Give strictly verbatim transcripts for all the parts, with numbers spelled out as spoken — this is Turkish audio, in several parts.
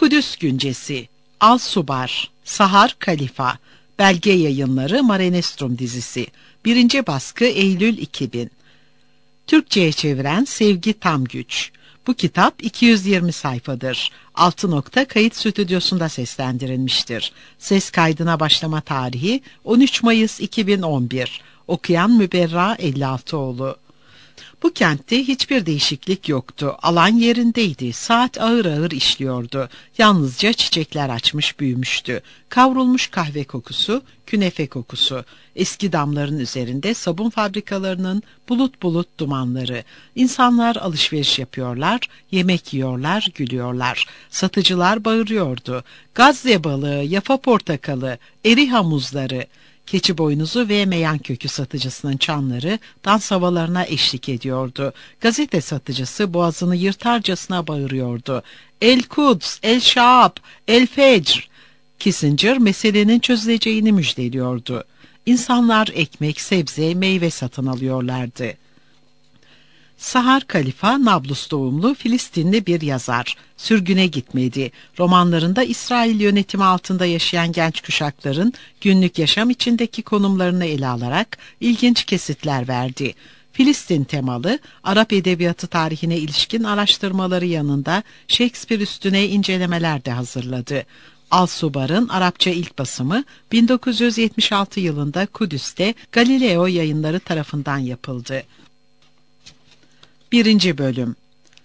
Kudüs Güncesi, Al-Subar, Sahar Kalifa, Belge Yayınları Mare Nostrum dizisi, birinci baskı Eylül iki bin. Türkçe'ye çeviren Sevgi Tamgüç. Bu kitap iki yüz yirmi sayfadır. Altı nokta kayıt stüdyosunda seslendirilmiştir. Ses kaydına başlama tarihi on üç Mayıs iki bin on bir. Okuyan Müberra elli altıoğlu. Bu kentte hiçbir değişiklik yoktu. Alan yerindeydi. Saat ağır ağır işliyordu. Yalnızca çiçekler açmış büyümüştü. Kavrulmuş kahve kokusu, künefe kokusu. Eski damların üzerinde sabun fabrikalarının bulut bulut dumanları. İnsanlar alışveriş yapıyorlar, yemek yiyorlar, gülüyorlar. Satıcılar bağırıyordu. Gazze balığı, yafa portakalı, eriha muzları. Keçi boynuzu ve meyan kökü satıcısının çanları dans havalarına eşlik ediyordu. Gazete satıcısı boğazını yırtarcasına bağırıyordu. El Kuds, El Şaab, El Fecr. Kissinger meselenin çözüleceğini müjdeliyordu. İnsanlar ekmek, sebze, meyve satın alıyorlardı. Sahar Kalifa, Nablus doğumlu Filistinli bir yazar. Sürgüne gitmedi. Romanlarında İsrail yönetimi altında yaşayan genç kuşakların günlük yaşam içindeki konumlarını ele alarak ilginç kesitler verdi. Filistin temalı Arap edebiyatı tarihine ilişkin araştırmaları yanında Shakespeare üstüne incelemeler de hazırladı. Al-Subar'ın Arapça ilk basımı bin dokuz yüz yetmiş altı yılında Kudüs'te Galileo Yayınları tarafından yapıldı. Birinci bölüm.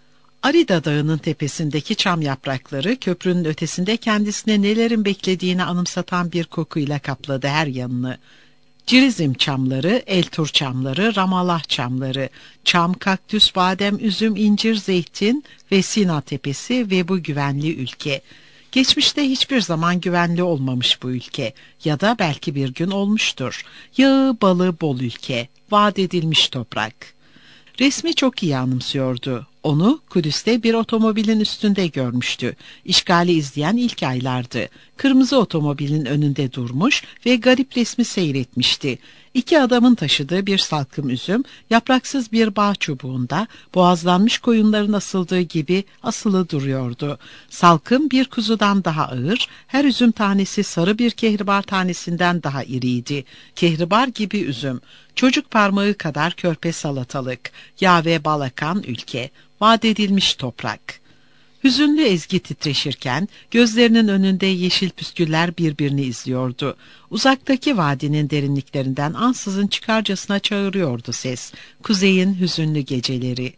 Arida Dağı'nın tepesindeki çam yaprakları köprünün ötesinde kendisine nelerin beklediğini anımsatan bir kokuyla kapladı her yanını. Cirizim çamları, Eltur çamları, Ramallah çamları, çam, kaktüs, badem, üzüm, incir, zeytin ve Sina tepesi ve bu güvenli ülke. Geçmişte hiçbir zaman güvenli olmamış bu ülke ya da belki bir gün olmuştur. Yağı, balı bol ülke, vaat edilmiş toprak. Resmi çok iyi anımsıyordu. Onu Kudüs'te bir otomobilin üstünde görmüştü. İşgali izleyen ilk aylardı. Kırmızı otomobilin önünde durmuş ve garip resmi seyretmişti. İki adamın taşıdığı bir salkım üzüm, yapraksız bir bağ çubuğunda, boğazlanmış koyunların asıldığı gibi asılı duruyordu. Salkım bir kuzudan daha ağır, her üzüm tanesi sarı bir kehribar tanesinden daha iriydi. Kehribar gibi üzüm, çocuk parmağı kadar körpe salatalık, yağ ve bal akan ülke, vaat edilmiş toprak. Hüzünlü ezgi titreşirken gözlerinin önünde yeşil püsküller birbirini izliyordu. Uzaktaki vadinin derinliklerinden ansızın çıkarcasına çağırıyordu ses. Kuzeyin hüzünlü geceleri.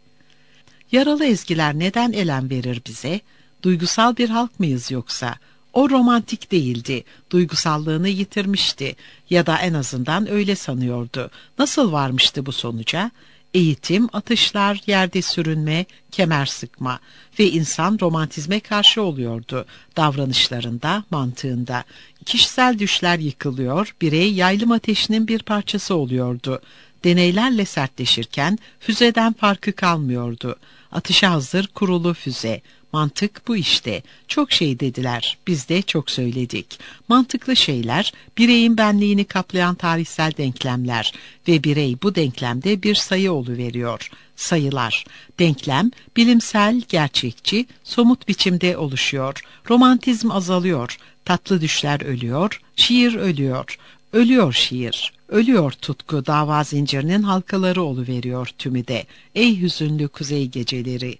Yaralı ezgiler neden elem verir bize? Duygusal bir halk mıyız yoksa? O romantik değildi, duygusallığını yitirmişti ya da en azından öyle sanıyordu. Nasıl varmıştı bu sonuca? Eğitim, atışlar, yerde sürünme, kemer sıkma ve insan romantizme karşı oluyordu. Davranışlarında, mantığında. Kişisel düşler yıkılıyor, birey yaylım ateşinin bir parçası oluyordu. Deneylerle sertleşirken füzeden farkı kalmıyordu. Atışa hazır kurulu füze. Mantık bu işte. Çok şey dediler, biz de çok söyledik. Mantıklı şeyler, bireyin benliğini kaplayan tarihsel denklemler ve birey bu denklemde bir sayı oluveriyor. Sayılar. Denklem, bilimsel, gerçekçi, somut biçimde oluşuyor. Romantizm azalıyor, tatlı düşler ölüyor, şiir ölüyor. Ölüyor şiir, ölüyor tutku, dava zincirinin halkaları oluveriyor tümü de. Ey hüzünlü kuzey geceleri!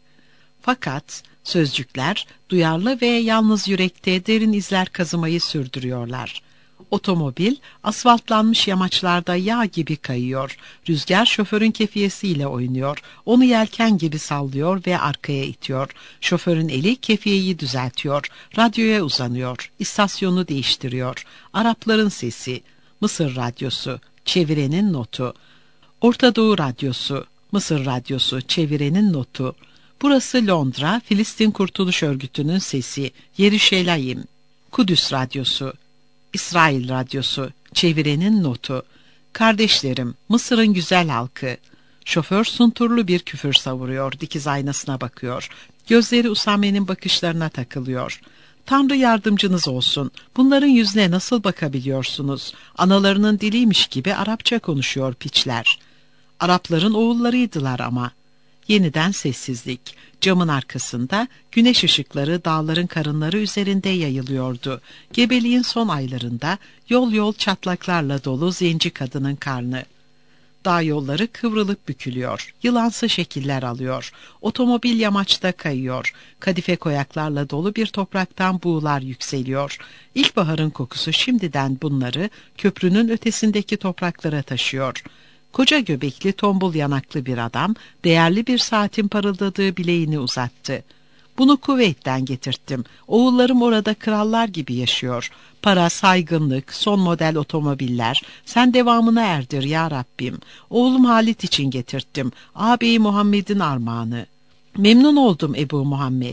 Fakat sözcükler duyarlı ve yalnız yürekte derin izler kazımayı sürdürüyorlar. Otomobil asfaltlanmış yamaçlarda yağ gibi kayıyor. Rüzgar şoförün kefiyesiyle oynuyor. Onu yelken gibi sallıyor ve arkaya itiyor. Şoförün eli kefiyeyi düzeltiyor. Radyoya uzanıyor. İstasyonu değiştiriyor. Arapların sesi. Mısır radyosu. Çevirenin notu. Orta Doğu radyosu. Mısır radyosu. Çevirenin notu. Burası Londra, Filistin Kurtuluş Örgütü'nün sesi, Yeruşalayim. Kudüs Radyosu, İsrail Radyosu, çevirenin notu. Kardeşlerim, Mısır'ın güzel halkı. Şoför sunturlu bir küfür savuruyor, dikiz aynasına bakıyor. Gözleri Usame'nin bakışlarına takılıyor. Tanrı yardımcınız olsun. Bunların yüzüne nasıl bakabiliyorsunuz? Analarının diliymiş gibi Arapça konuşuyor piçler. Arapların oğullarıydılar ama. Yeniden sessizlik. Camın arkasında güneş ışıkları dağların karınları üzerinde yayılıyordu. Gebeliğin son aylarında yol yol çatlaklarla dolu zenci kadının karnı. Dağ yolları kıvrılıp bükülüyor, yılansı şekiller alıyor, otomobil yamaçta kayıyor, kadife koyaklarla dolu bir topraktan buğular yükseliyor. İlkbaharın kokusu şimdiden bunları köprünün ötesindeki topraklara taşıyor. Koca göbekli tombul yanaklı bir adam, değerli bir saatin parıldadığı bileğini uzattı. Bunu Kuveyt'ten getirttim. Oğullarım orada krallar gibi yaşıyor. Para, saygınlık, son model otomobiller. Sen devamına erdir ya Rabbim. Oğlum Halit için getirttim. Ağabeyi Muhammed'in armağanı. Memnun oldum Ebu Muhammed.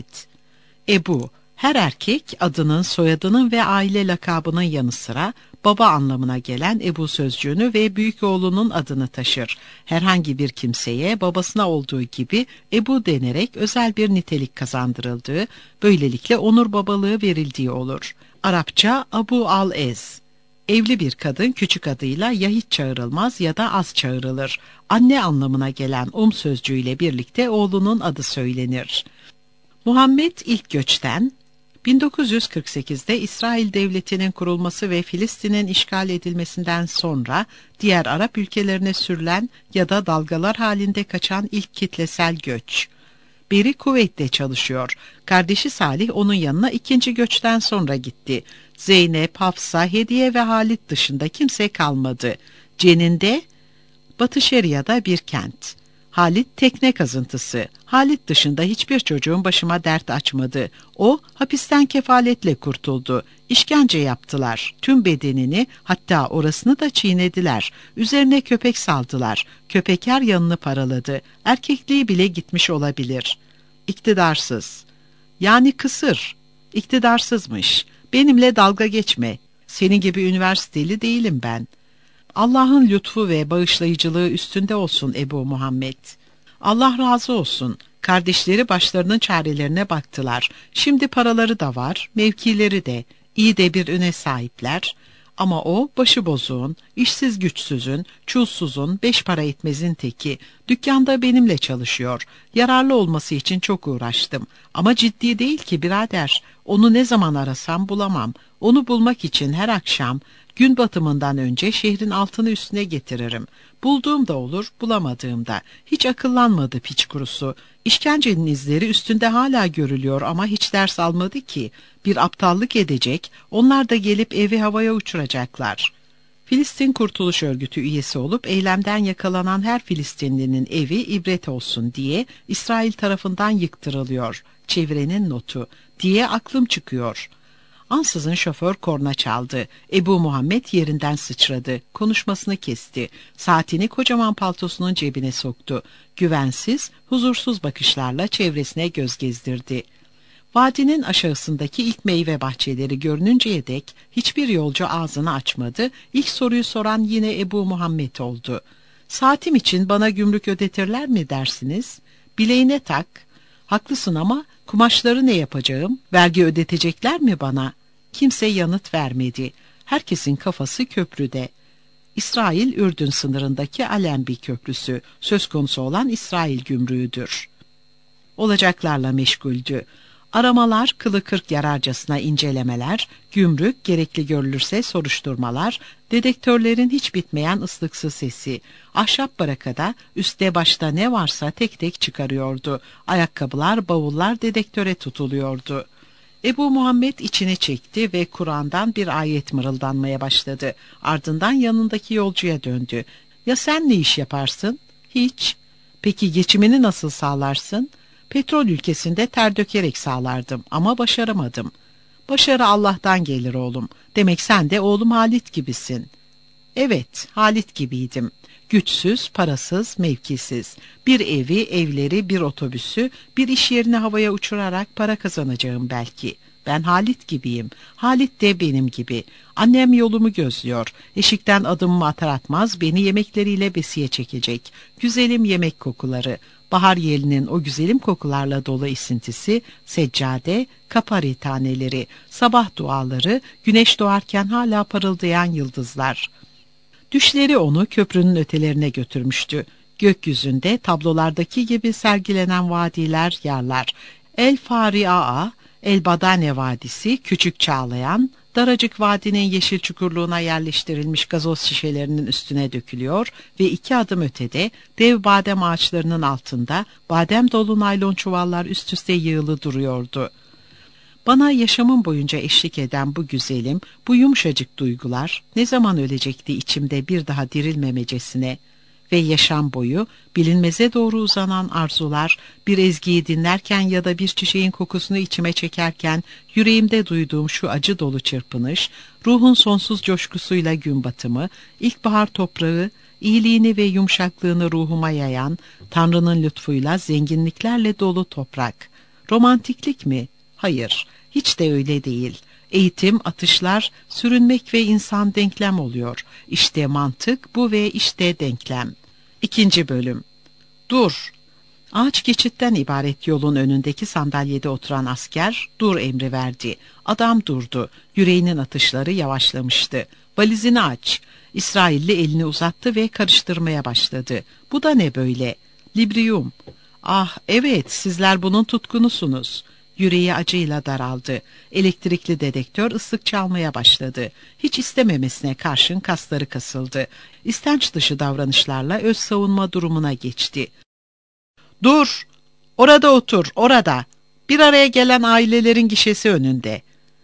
Ebu, her erkek adının, soyadının ve aile lakabının yanı sıra baba anlamına gelen Ebu sözcüğünü ve büyük oğlunun adını taşır. Herhangi bir kimseye babasına olduğu gibi Ebu denerek özel bir nitelik kazandırıldığı, böylelikle onur babalığı verildiği olur. Arapça Abu al-Ez. Evli bir kadın küçük adıyla ya hiç çağırılmaz ya da az çağrılır. Anne anlamına gelen Um sözcüğüyle birlikte oğlunun adı söylenir. Muhammed ilk göçten bin dokuz yüz kırk sekizde İsrail Devleti'nin kurulması ve Filistin'in işgal edilmesinden sonra diğer Arap ülkelerine sürülen ya da dalgalar halinde kaçan ilk kitlesel göç. Beri Kuveyt'te çalışıyor. Kardeşi Salih onun yanına ikinci göçten sonra gitti. Zeynep, Hafsa, Hediye ve Halit dışında kimse kalmadı. Ceninde, Batı Şeria'da bir kent. Halit tekne kazıntısı. Halit dışında hiçbir çocuğun başıma dert açmadı. O hapisten kefaletle kurtuldu. İşkence yaptılar. Tüm bedenini, hatta orasını da çiğnediler. Üzerine köpek saldılar. Köpek her yanını paraladı. Erkekliği bile gitmiş olabilir. İktidarsız. Yani kısır. İktidarsızmış. Benimle dalga geçme. Senin gibi üniversiteli değilim ben. Allah'ın lütfu ve bağışlayıcılığı üstünde olsun Ebu Muhammed. Allah razı olsun. Kardeşleri başlarının çarelerine baktılar. Şimdi paraları da var, mevkileri de, iyi de bir üne sahipler. Ama o başıbozuğun, işsiz güçsüzün, çulsuzun, beş para etmezin teki. Dükkanda benimle çalışıyor. Yararlı olması için çok uğraştım. Ama ciddi değil ki birader. Onu ne zaman arasam bulamam. Onu bulmak için her akşam gün batımından önce şehrin altını üstüne getiririm. Bulduğum da olur, bulamadığım da. Hiç akıllanmadı piç kurusu. İşkencenin izleri üstünde hala görülüyor ama hiç ders almadı ki. Bir aptallık edecek, onlar da gelip evi havaya uçuracaklar. Filistin Kurtuluş Örgütü üyesi olup eylemden yakalanan her Filistinlinin evi ibret olsun diye İsrail tarafından yıktırılıyor. Çevirenin notu diye aklım çıkıyor. Ansızın şoför korna çaldı. Ebu Muhammed yerinden sıçradı. Konuşmasını kesti. Saatini kocaman paltosunun cebine soktu. Güvensiz, huzursuz bakışlarla çevresine göz gezdirdi. Vadinin aşağısındaki ilk meyve bahçeleri görününceye dek hiçbir yolcu ağzını açmadı. İlk soruyu soran yine Ebu Muhammed oldu. Saatim için bana gümrük ödetirler mi dersiniz? Bileğine tak. Haklısın ama kumaşları ne yapacağım? Vergi ödetecekler mi bana? Kimse yanıt vermedi. Herkesin kafası köprüde. İsrail-Ürdün sınırındaki Alembi Köprüsü, söz konusu olan İsrail gümrüğüdür. Olacaklarla meşguldü. Aramalar, kılı kırk yararcasına incelemeler, gümrük, gerekli görülürse soruşturmalar, dedektörlerin hiç bitmeyen ıslıksız sesi. Ahşap barakada üstte başta ne varsa tek tek çıkarıyordu. Ayakkabılar, bavullar dedektöre tutuluyordu. Ebu Muhammed içine çekti ve Kur'an'dan bir ayet mırıldanmaya başladı. Ardından yanındaki yolcuya döndü. Ya sen ne iş yaparsın? Hiç. Peki geçimini nasıl sağlarsın? Petrol ülkesinde ter dökerek sağlardım ama başaramadım. Başarı Allah'tan gelir oğlum. Demek sen de oğlum Halit gibisin. Evet, Halit gibiydim. Güçsüz, parasız, mevkisiz. Bir evi, evleri, bir otobüsü, bir iş yerini havaya uçurarak para kazanacağım belki. Ben Halit gibiyim. Halit de benim gibi. Annem yolumu gözlüyor. Eşikten adımımı atar atmaz beni yemekleriyle besiye çekecek. Güzelim yemek kokuları. Bahar yelinin o güzelim kokularla dolu esintisi, seccade, kapari taneleri, sabah duaları, güneş doğarken hala parıldayan yıldızlar. Düşleri onu köprünün ötelerine götürmüştü. Gökyüzünde tablolardaki gibi sergilenen vadiler, yerler. El Fariaa, El Badane Vadisi, Küçük Çağlayan, daracık vadinin yeşil çukurluğuna yerleştirilmiş gazoz şişelerinin üstüne dökülüyor ve iki adım ötede dev badem ağaçlarının altında badem dolu naylon çuvallar üst üste yığılı duruyordu. Bana yaşamım boyunca eşlik eden bu güzelim, bu yumuşacık duygular ne zaman ölecekti içimde bir daha dirilmemecesine ve yaşam boyu bilinmeze doğru uzanan arzular, bir ezgiyi dinlerken ya da bir çiçeğin kokusunu içime çekerken yüreğimde duyduğum şu acı dolu çırpınış, ruhun sonsuz coşkusuyla gün batımı, ilkbahar toprağı, iyiliğini ve yumuşaklığını ruhuma yayan, Tanrı'nın lütfuyla zenginliklerle dolu toprak. Romantiklik mi? Hayır, hiç de öyle değil. Eğitim, atışlar, sürünmek ve insan denklem oluyor. İşte mantık bu ve işte denklem. İkinci bölüm. Dur. Ağaç geçitten ibaret yolun önündeki sandalyede oturan asker dur emri verdi. Adam durdu. Yüreğinin atışları yavaşlamıştı. Valizini aç. İsrailli elini uzattı ve karıştırmaya başladı. Bu da ne böyle? Librium. Ah evet, sizler bunun tutkunusunuz. Yüreği acıyla daraldı. Elektrikli dedektör ıslık çalmaya başladı. Hiç istememesine karşın kasları kasıldı. İstenç dışı davranışlarla öz savunma durumuna geçti. Dur! Orada otur, orada! Bir araya gelen ailelerin gişesi önünde.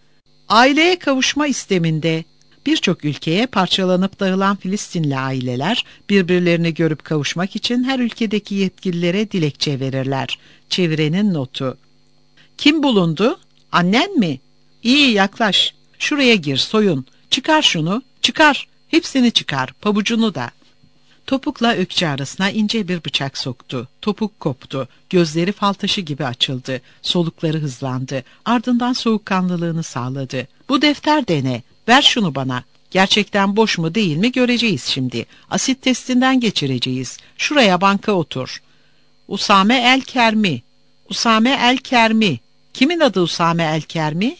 Aileye kavuşma isteminde birçok ülkeye parçalanıp dağılan Filistinli aileler birbirlerini görüp kavuşmak için her ülkedeki yetkililere dilekçe verirler. Çevirenin notu. Kim bulundu? Annen mi? İyi, yaklaş. Şuraya gir, soyun. Çıkar şunu, çıkar. Hepsini çıkar, pabucunu da. Topukla ökçe arasına ince bir bıçak soktu. Topuk koptu. Gözleri fal taşı gibi açıldı. Solukları hızlandı. Ardından soğukkanlılığını sağladı. Bu defter de ne? Ver şunu bana. Gerçekten boş mu değil mi göreceğiz şimdi. Asit testinden geçireceğiz. Şuraya banka otur. Usame El Kermi. Usame El Kermi. Kimin adı Usame El Kermi?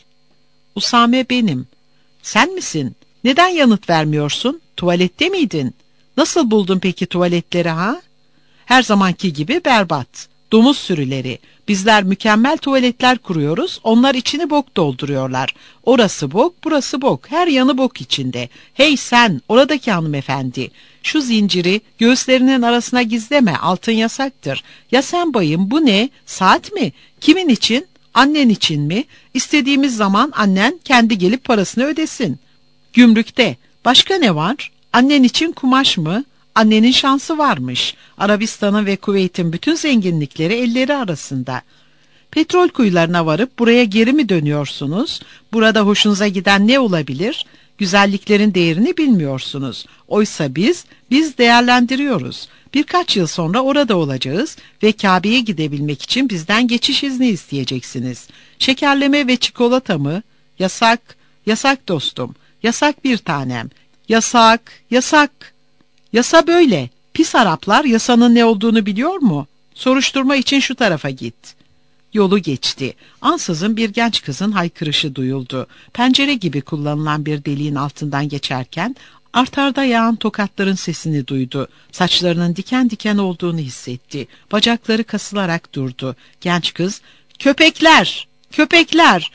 Usame benim. Sen misin? Neden yanıt vermiyorsun? Tuvalette miydin? Nasıl buldun peki tuvaletleri ha? Her zamanki gibi berbat. Domuz sürüleri. Bizler mükemmel tuvaletler kuruyoruz. Onlar içini bok dolduruyorlar. Orası bok, burası bok. Her yanı bok içinde. Hey sen, oradaki hanımefendi. Şu zinciri göğüslerinin arasına gizleme. Altın yasaktır. Ya sen bayım, bu ne? Saat mi? Kimin için? Annen için mi? İstediğimiz zaman annen kendi gelip parasını ödesin. Gümrükte. Başka ne var? Annen için kumaş mı? Annenin şansı varmış. Arabistan'ın ve Kuveyt'in bütün zenginlikleri elleri arasında. Petrol kuyularına varıp buraya geri mi dönüyorsunuz? Burada hoşunuza giden ne olabilir? Güzelliklerin değerini bilmiyorsunuz. Oysa biz, biz değerlendiriyoruz. Birkaç yıl sonra orada olacağız ve Kabe'ye gidebilmek için bizden geçiş izni isteyeceksiniz. Şekerleme ve çikolata mı? Yasak, yasak dostum. Yasak bir tanem. Yasak, yasak. Yasa böyle. Pis Araplar yasanın ne olduğunu biliyor mu? Soruşturma için şu tarafa git. Yolu geçti. Ansızın bir genç kızın haykırışı duyuldu. Pencere gibi kullanılan bir deliğin altından geçerken artarda yağan tokatların sesini duydu. Saçlarının diken diken olduğunu hissetti. Bacakları kasılarak durdu. Genç kız, "Köpekler! Köpekler!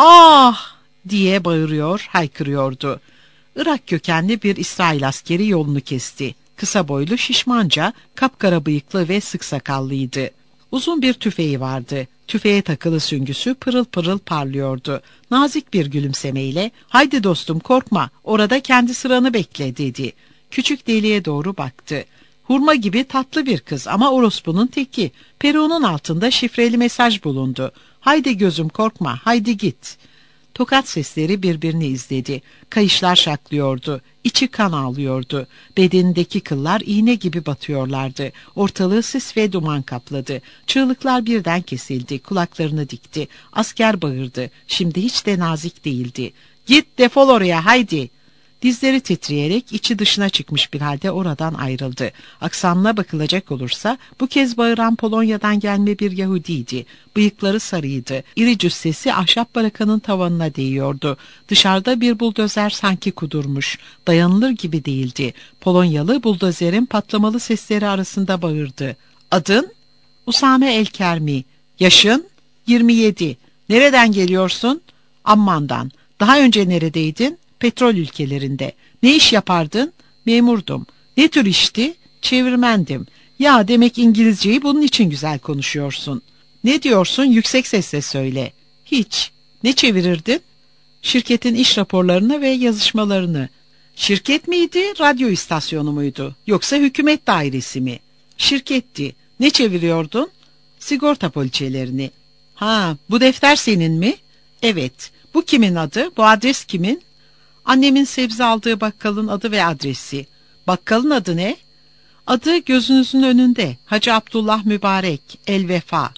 Ah!" diye bağırıyor, haykırıyordu. Irak kökenli bir İsrail askeri yolunu kesti. Kısa boylu, şişmanca, kapkara bıyıklı ve sık sakallıydı. Uzun bir tüfeği vardı. Tüfeğe takılı süngüsü pırıl pırıl parlıyordu. Nazik bir gülümsemeyle, "Haydi dostum korkma, orada kendi sıranı bekle," dedi. Küçük deliğe doğru baktı. Hurma gibi tatlı bir kız ama orospunun teki. Peruğunun altında şifreli mesaj bulundu. "Haydi gözüm korkma, haydi git." Tokat sesleri birbirini izledi. Kayışlar şaklıyordu. İçi kan ağlıyordu. Bedenindeki kıllar iğne gibi batıyorlardı. Ortalığı sis ve duman kapladı. Çığlıklar birden kesildi. Kulaklarını dikti. Asker bağırdı. Şimdi hiç de nazik değildi. "Git defol oraya haydi." Dizleri titreyerek içi dışına çıkmış bir halde oradan ayrıldı. Aksanına bakılacak olursa bu kez bağıran Polonya'dan gelme bir Yahudiydi. Bıyıkları sarıydı. İri cüssesi ahşap barakanın tavanına değiyordu. Dışarıda bir buldozer sanki kudurmuş. Dayanılır gibi değildi. Polonyalı buldozerin patlamalı sesleri arasında bağırdı. Adın? Usame El-Kermi. Yaşın? yirmi yedi. Nereden geliyorsun? Amman'dan. Daha önce neredeydin? Petrol ülkelerinde. Ne iş yapardın? Memurdum. Ne tür işti? Çevirmendim. Ya demek İngilizceyi bunun için güzel konuşuyorsun. Ne diyorsun? Yüksek sesle söyle. Hiç. Ne çevirirdin? Şirketin iş raporlarını ve yazışmalarını. Şirket miydi, radyo istasyonu muydu? Yoksa hükümet dairesi mi? Şirketti. Ne çeviriyordun? Sigorta poliçelerini. Ha, bu defter senin mi? Evet. Bu kimin adı? Bu adres kimin? Annemin sebze aldığı bakkalın adı ve adresi. Bakkalın adı ne? Adı gözünüzün önünde. Hacı Abdullah Mübarek, El Vefa.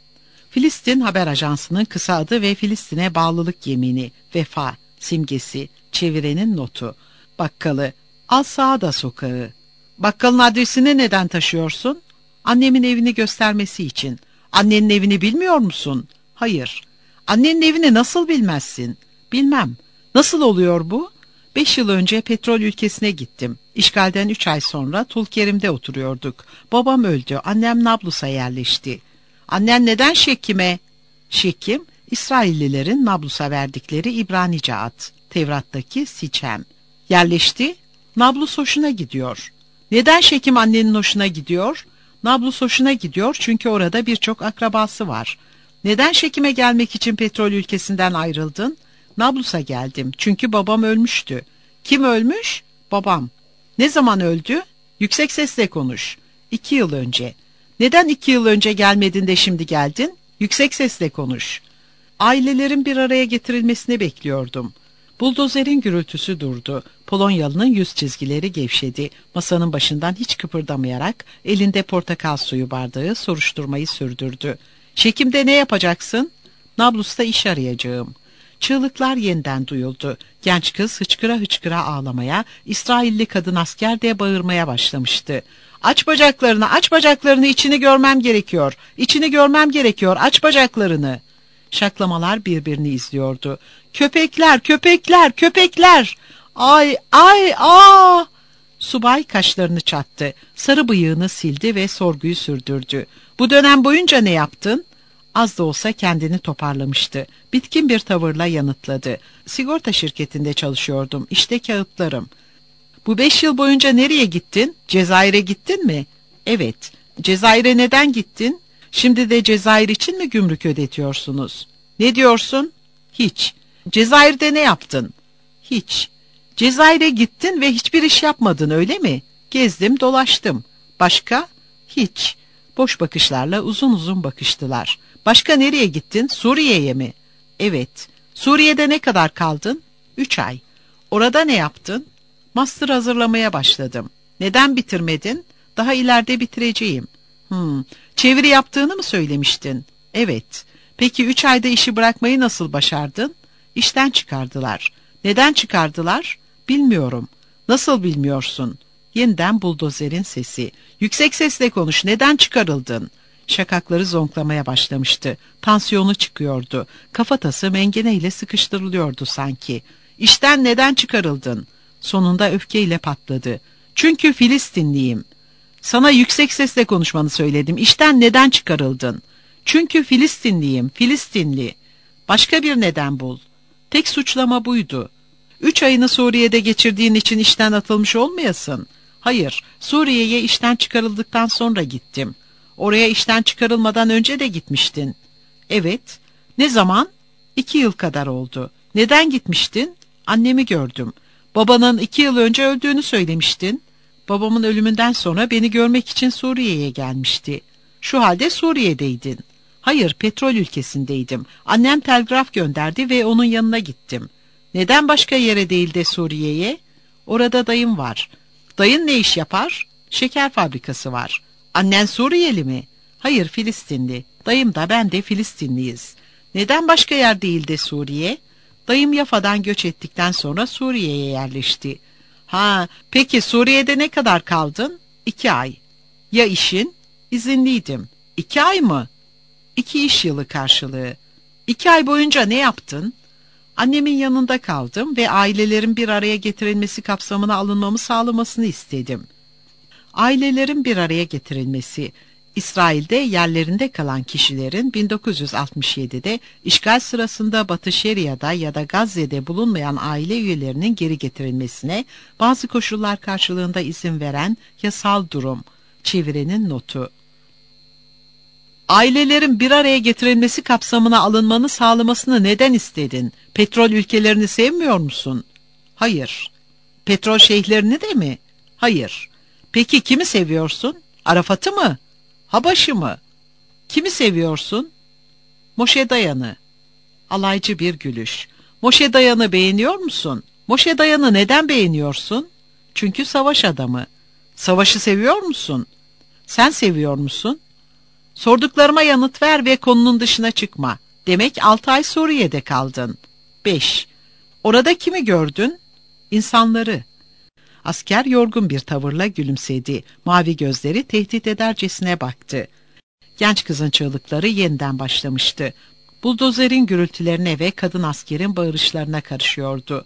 Filistin Haber Ajansı'nın kısa adı ve Filistin'e bağlılık yemini, vefa, simgesi, çevirenin notu. Bakkalı, Al Saada Sokağı. Bakkalın adresini neden taşıyorsun? Annemin evini göstermesi için. Annenin evini bilmiyor musun? Hayır. Annenin evini nasıl bilmezsin? Bilmem. Nasıl oluyor bu? Beş yıl önce petrol ülkesine gittim. İşgalden üç ay sonra Tulkerim'de oturuyorduk. Babam öldü. Annem Nablus'a yerleşti. Annen neden Şekim'e? Şekim, İsraillilerin Nablus'a verdikleri İbranice ad. Tevrat'taki Sichem. Yerleşti. Nablus hoşuna gidiyor. Neden Şekim annenin hoşuna gidiyor? Nablus hoşuna gidiyor çünkü orada birçok akrabası var. Neden Şekim'e gelmek için petrol ülkesinden ayrıldın? Nablus'a geldim çünkü babam ölmüştü. Kim ölmüş? Babam. Ne zaman öldü? Yüksek sesle konuş. İki yıl önce. Neden iki yıl önce gelmedin de şimdi geldin? Yüksek sesle konuş. Ailelerin bir araya getirilmesini bekliyordum. Buldozerin gürültüsü durdu. Polonyalı'nın yüz çizgileri gevşedi. Masanın başından hiç kıpırdamayarak elinde portakal suyu bardağı soruşturmayı sürdürdü. Şekim'de ne yapacaksın? Nablus'ta iş arayacağım. Çığlıklar yeniden duyuldu. Genç kız hıçkıra hıçkıra ağlamaya, İsrailli kadın asker de bağırmaya başlamıştı. Aç bacaklarını, aç bacaklarını, içini görmem gerekiyor. İçini görmem gerekiyor, aç bacaklarını. Şaklamalar birbirini izliyordu. Köpekler, köpekler, köpekler! Ay, ay, aa! Subay kaşlarını çattı. Sarı bıyığını sildi ve sorguyu sürdürdü. Bu dönem boyunca ne yaptın? Az da olsa kendini toparlamıştı. Bitkin bir tavırla yanıtladı. Sigorta şirketinde çalışıyordum. İşte kağıtlarım. Bu beş yıl boyunca nereye gittin? Cezayir'e gittin mi? Evet. Cezayir'e neden gittin? Şimdi de Cezayir için mi gümrük ödetiyorsunuz? Ne diyorsun? Hiç. Cezayir'de ne yaptın? Hiç. Cezayir'e gittin ve hiçbir iş yapmadın, öyle mi? Gezdim, dolaştım. Başka? Hiç. Boş bakışlarla uzun uzun bakıştılar. Başka nereye gittin? Suriye'ye mi? Evet. Suriye'de ne kadar kaldın? Üç ay. Orada ne yaptın? Master hazırlamaya başladım. Neden bitirmedin? Daha ileride bitireceğim. Hmm. Çeviri yaptığını mı söylemiştin? Evet. Peki üç ayda işi bırakmayı nasıl başardın? İşten çıkardılar. Neden çıkardılar? Bilmiyorum. Nasıl bilmiyorsun? Yeniden buldozerin sesi. Yüksek sesle konuş. Neden çıkarıldın? Şakakları zonklamaya başlamıştı. Tansiyonu çıkıyordu. Kafatası mengeneyle sıkıştırılıyordu sanki. İşten neden çıkarıldın? Sonunda öfkeyle patladı. Çünkü Filistinliyim. Sana yüksek sesle konuşmanı söyledim. İşten neden çıkarıldın? Çünkü Filistinliyim, Filistinli. Başka bir neden bul. Tek suçlama buydu. Üç ayını Suriye'de geçirdiğin için işten atılmış olmayasın. Hayır, Suriye'ye işten çıkarıldıktan sonra gittim. Oraya işten çıkarılmadan önce de gitmiştin. Evet. Ne zaman? İki yıl kadar oldu. Neden gitmiştin? Annemi gördüm. Babanın iki yıl önce öldüğünü söylemiştin. Babamın ölümünden sonra beni görmek için Suriye'ye gelmişti. Şu halde Suriye'deydin. Hayır, petrol ülkesindeydim. Annem telgraf gönderdi ve onun yanına gittim. Neden başka yere değil de Suriye'ye? Orada dayım var. Dayın ne iş yapar? Şeker fabrikası var. Annen Suriyeli mi? Hayır, Filistinli. Dayım da ben de Filistinliyiz. Neden başka yer değil de Suriye? Dayım Yafa'dan göç ettikten sonra Suriye'ye yerleşti. Ha, peki Suriye'de ne kadar kaldın? İki ay. Ya işin? İzinliydim. İki ay mı? İki iş yılı karşılığı. İki ay boyunca ne yaptın? Annemin yanında kaldım ve ailelerin bir araya getirilmesi kapsamına alınmamı sağlamasını istedim. Ailelerin bir araya getirilmesi, İsrail'de yerlerinde kalan kişilerin bin dokuz yüz altmış yedide işgal sırasında Batı Şeria'da ya da Gazze'de bulunmayan aile üyelerinin geri getirilmesine bazı koşullar karşılığında izin veren yasal durum. Çevirenin notu. Ailelerin bir araya getirilmesi kapsamına alınmanı sağlamasını neden istedin? Petrol ülkelerini sevmiyor musun? Hayır. Petrol şeyhlerini de mi? Hayır. Peki kimi seviyorsun? Arafat'ı mı? Habaş'ı mı? Kimi seviyorsun? Moşe Dayan'ı. Alaycı bir gülüş. Moşe Dayan'ı beğeniyor musun? Moşe Dayan'ı neden beğeniyorsun? Çünkü savaş adamı. Savaşı seviyor musun? Sen seviyor musun? Sorduklarıma yanıt ver ve konunun dışına çıkma. Demek altı ay Suriye'de kaldın. beş. Orada kimi gördün? İnsanları. Asker yorgun bir tavırla gülümsedi. Mavi gözleri tehdit edercesine baktı. Genç kızın çığlıkları yeniden başlamıştı. Buldozerin gürültülerine ve kadın askerin bağırışlarına karışıyordu.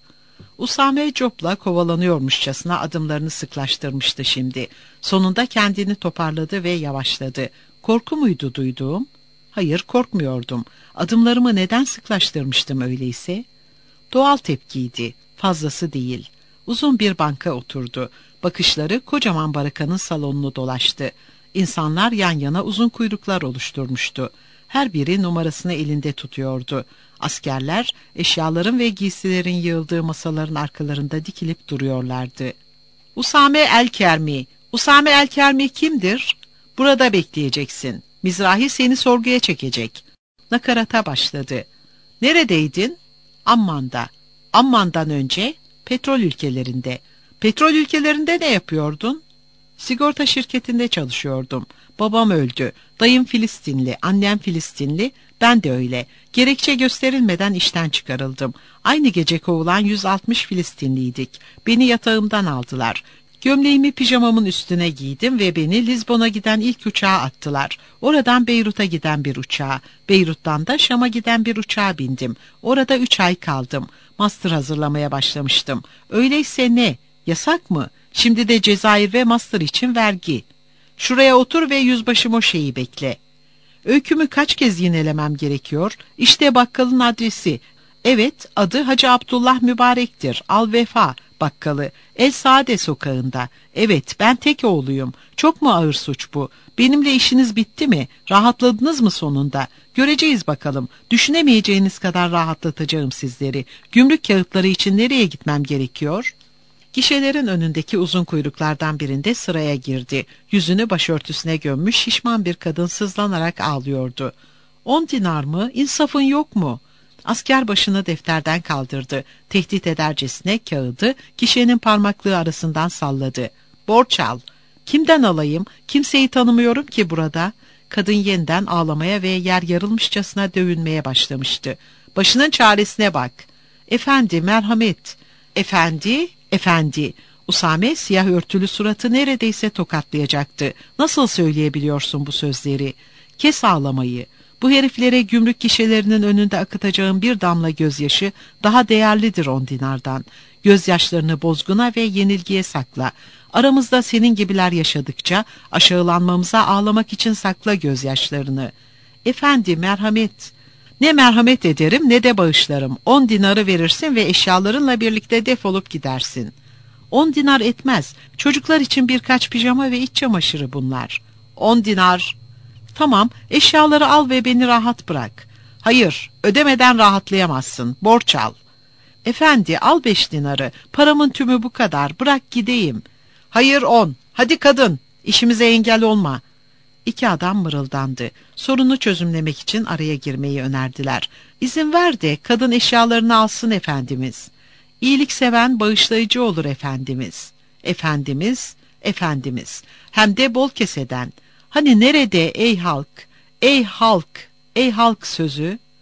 Usame Cop'la kovalanıyormuşçasına adımlarını sıklaştırmıştı şimdi. Sonunda kendini toparladı ve yavaşladı. Korku muydu duyduğum? Hayır, korkmuyordum. Adımlarımı neden sıklaştırmıştım öyleyse? Doğal tepkiydi, fazlası değil. Uzun bir banka oturdu. Bakışları kocaman barakanın salonunu dolaştı. İnsanlar yan yana uzun kuyruklar oluşturmuştu. Her biri numarasını elinde tutuyordu. Askerler eşyaların ve giysilerin yığıldığı masaların arkalarında dikilip duruyorlardı. Usame el-Kermi. Usame el-Kermi kimdir? Burada bekleyeceksin. Mizrahi seni sorguya çekecek. Nakarata başladı. Neredeydin? Amman'da. Amman'dan önce petrol ülkelerinde. Petrol ülkelerinde ne yapıyordun? Sigorta şirketinde çalışıyordum. Babam öldü. Dayım Filistinli, annem Filistinli, ben de öyle. Gerekçe gösterilmeden işten çıkarıldım. Aynı gece kovulan yüz altmış Filistinliydik. Beni yatağımdan aldılar. Gömleğimi pijamamın üstüne giydim ve beni Lizbon'a giden ilk uçağa attılar. Oradan Beyrut'a giden bir uçağa, Beyrut'tan da Şam'a giden bir uçağa bindim. Orada üç ay kaldım. Master hazırlamaya başlamıştım. Öyleyse ne? Yasak mı? Şimdi de Cezayir ve master için vergi. Şuraya otur ve yüzbaşı Moşe'yi bekle. Öykümü kaç kez yinelemem gerekiyor? İşte bakkalın adresi. Evet, adı Hacı Abdullah Mübarek'tir. Al Vefa bakkalı. El Saade sokağında. Evet, ben tek oğluyum. Çok mu ağır suç bu? Benimle işiniz bitti mi? Rahatladınız mı sonunda? Göreceğiz bakalım. Düşünemeyeceğiniz kadar rahatlatacağım sizleri. Gümrük kağıtları için nereye gitmem gerekiyor? Gişelerin önündeki uzun kuyruklardan birinde sıraya girdi. Yüzünü başörtüsüne gömmüş şişman bir kadın sızlanarak ağlıyordu. On dinar mı? İnsafın yok mu? Asker başını defterden kaldırdı. Tehdit edercesine kağıdı gişenin parmaklığı arasından salladı. Borç al. Kimden alayım? Kimseyi tanımıyorum ki burada. Kadın yeniden ağlamaya ve yer yarılmışçasına dövünmeye başlamıştı. Başının çaresine bak. Efendi, merhamet. Efendi, efendi. Usame siyah örtülü suratı neredeyse tokatlayacaktı. Nasıl söyleyebiliyorsun bu sözleri? Kes ağlamayı. Bu heriflere gümrük gişelerinin önünde akıtacağım bir damla gözyaşı daha değerlidir on dinardan. Gözyaşlarını bozguna ve yenilgiye sakla. Aramızda senin gibiler yaşadıkça aşağılanmamıza ağlamak için sakla gözyaşlarını. Efendi, merhamet. Ne merhamet ederim ne de bağışlarım. On dinarı verirsin ve eşyalarınla birlikte defolup gidersin. On dinar etmez. Çocuklar için birkaç pijama ve iç çamaşırı bunlar. On dinar. Tamam, eşyaları al ve beni rahat bırak. Hayır, ödemeden rahatlayamazsın. Borç al. Efendi, al beş dinarı. Paramın tümü bu kadar. Bırak gideyim. Hayır on. Hadi kadın, işimize engel olma. İki adam mırıldandı. Sorunu çözümlemek için araya girmeyi önerdiler. İzin ver de kadın eşyalarını alsın efendimiz. İyilikseven bağışlayıcı olur efendimiz. Efendimiz, efendimiz. Hem de bol keseden. Hani nerede ey halk, ey halk, ey halk sözü?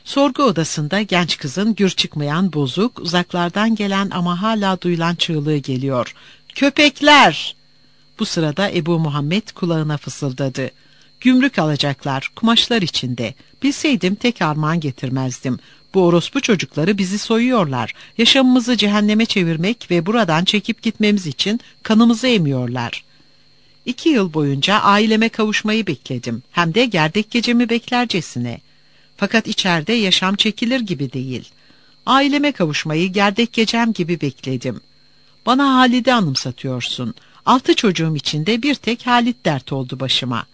Sorgu odasında genç kızın gür çıkmayan bozuk, uzaklardan gelen ama hala duyulan çığlığı geliyor. Köpekler! Bu sırada Ebu Muhammed kulağına fısıldadı. Gümrük alacaklar, kumaşlar içinde. Bilseydim tek armağan getirmezdim. Bu orospu çocukları bizi soyuyorlar. Yaşamımızı cehenneme çevirmek ve buradan çekip gitmemiz için kanımızı emiyorlar. İki yıl boyunca aileme kavuşmayı bekledim. Hem de gerdek gecemi beklercesine. Fakat içeride yaşam çekilir gibi değil. Aileme kavuşmayı gerdek gecem gibi bekledim. Bana Halid'i anımsatıyorsun. Altı çocuğum içinde bir tek Halit dert oldu başıma.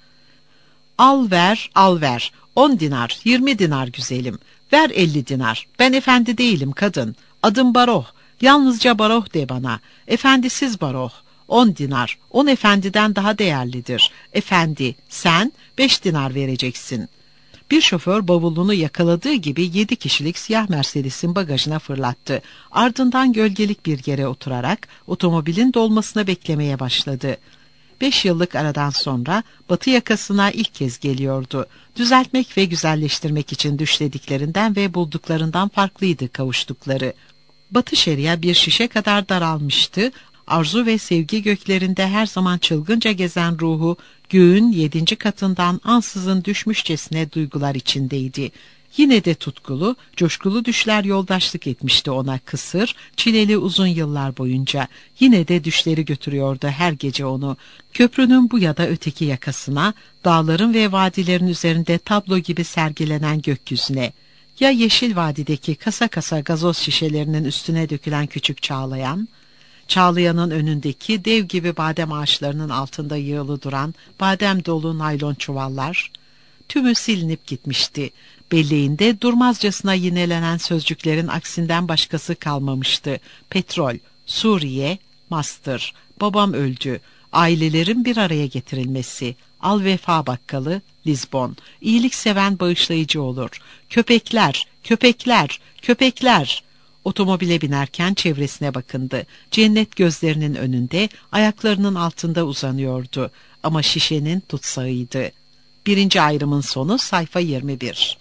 Al ver, al ver. On dinar, yirmi dinar güzelim. Ver elli dinar. Ben efendi değilim kadın. Adım Baroh. Yalnızca Baroh de bana. Efendisiz Baroh. On dinar. On efendiden daha değerlidir. Efendi, sen beş dinar vereceksin. Bir şoför bavulunu yakaladığı gibi yedi kişilik siyah Mercedes'in bagajına fırlattı. Ardından gölgelik bir yere oturarak otomobilin dolmasını beklemeye başladı. Beş yıllık aradan sonra batı yakasına ilk kez geliyordu. Düzeltmek ve güzelleştirmek için düşlediklerinden ve bulduklarından farklıydı kavuştukları. Batı Şeria bir şişe kadar daralmıştı. Arzu ve sevgi göklerinde her zaman çılgınca gezen ruhu, göğün yedinci katından ansızın düşmüşçesine duygular içindeydi. Yine de tutkulu, coşkulu düşler yoldaşlık etmişti ona kısır, çileli uzun yıllar boyunca. Yine de düşleri götürüyordu her gece onu. Köprünün bu ya da öteki yakasına, dağların ve vadilerin üzerinde tablo gibi sergilenen gökyüzüne. Ya Yeşil Vadi'deki kasa kasa gazoz şişelerinin üstüne dökülen küçük çağlayan, Çağlayanın önündeki dev gibi badem ağaçlarının altında yığılı duran badem dolu naylon çuvallar, tümü silinip gitmişti. Belleğinde durmazcasına yinelenen sözcüklerin aksinden başkası kalmamıştı. Petrol, Suriye, Mastır, babam öldü, ailelerin bir araya getirilmesi, Al Vefa Bakkalı, Lizbon, iyilik seven bağışlayıcı olur, köpekler, köpekler, köpekler. Otomobile binerken çevresine bakındı. Cennet gözlerinin önünde, ayaklarının altında uzanıyordu. Ama şişenin tutsağıydı. Birinci ayrımın sonu sayfa yirmi bir.